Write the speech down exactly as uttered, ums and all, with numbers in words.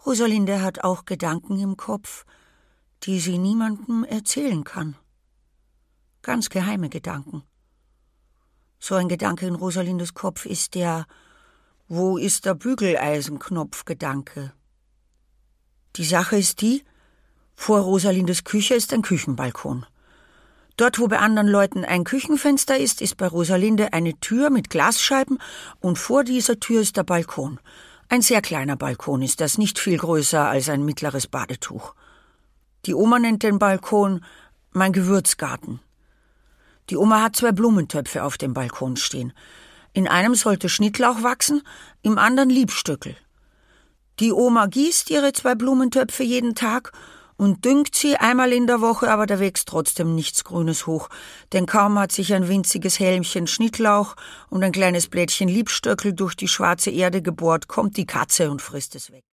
Rosalinde hat auch Gedanken im Kopf, die sie niemandem erzählen kann. Ganz geheime Gedanken. So ein Gedanke in Rosalindes Kopf ist der »Wo ist der Bügeleisenknopf«-Gedanke. Die Sache ist die, vor Rosalindes Küche ist ein Küchenbalkon. Dort, wo bei anderen Leuten ein Küchenfenster ist, ist bei Rosalinde eine Tür mit Glasscheiben und vor dieser Tür ist der Balkon. Ein sehr kleiner Balkon ist das, nicht viel größer als ein mittleres Badetuch. Die Oma nennt den Balkon »mein Gewürzgarten«. Die Oma hat zwei Blumentöpfe auf dem Balkon stehen. In einem sollte Schnittlauch wachsen, im anderen Liebstöckel. Die Oma gießt ihre zwei Blumentöpfe jeden Tag und düngt sie einmal in der Woche, aber da wächst trotzdem nichts Grünes hoch, denn kaum hat sich ein winziges Helmchen Schnittlauch und ein kleines Blättchen Liebstöckel durch die schwarze Erde gebohrt, kommt die Katze und frisst es weg.